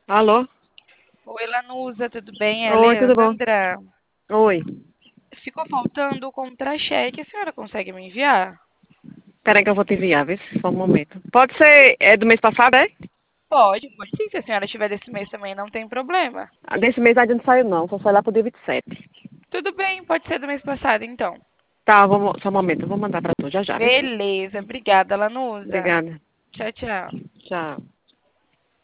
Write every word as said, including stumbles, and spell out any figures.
Alô? Oi, Lanusa, tudo bem? É a Oi, tudo bom? Leandra. Oi. Ficou faltando o contra-cheque. A senhora consegue me enviar? Peraí que eu vou te enviar, vê se só um momento. Pode ser, é do mês passado, é? Pode, pode sim. Se a senhora tiver desse mês também, não tem problema. Ah, desse mês a gente não saiu não, só sai lá pro dia vinte e sete. Tudo bem, pode ser do mês passado, então. Tá, vamos, só um momento, eu vou mandar pra tu já já, vê se. Beleza, obrigada, Lanusa. Obrigada. Tchau, tchau. Tchau.